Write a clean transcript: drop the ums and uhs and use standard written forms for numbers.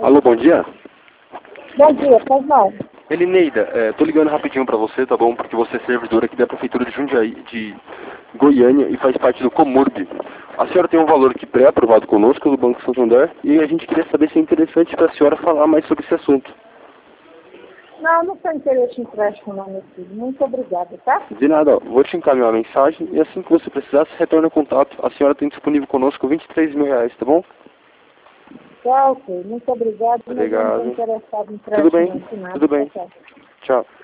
Alô, bom dia. Bom dia, faz mal. Elineida, tô ligando rapidinho pra você, tá bom? Porque você é servidora aqui da Prefeitura de Jundiaí, de Goiânia, e faz parte do Comurb. A senhora tem um valor aqui pré-aprovado conosco do Banco Santander, e a gente queria saber se é interessante para a senhora falar mais sobre esse assunto. Não, não tenho interesse em empréstimo não, meu filho. Muito obrigada, tá? De nada, ó, vou te encaminhar a mensagem, e assim que você precisar, se retorna o contato. A senhora tem disponível conosco R$ 23 mil, tá bom? Tá, ok. Muito obrigada. Mas eu não Obrigado. estou interessado em Tudo empréstimo bem, não, de nada. tudo bem. Tá, tá. Tchau.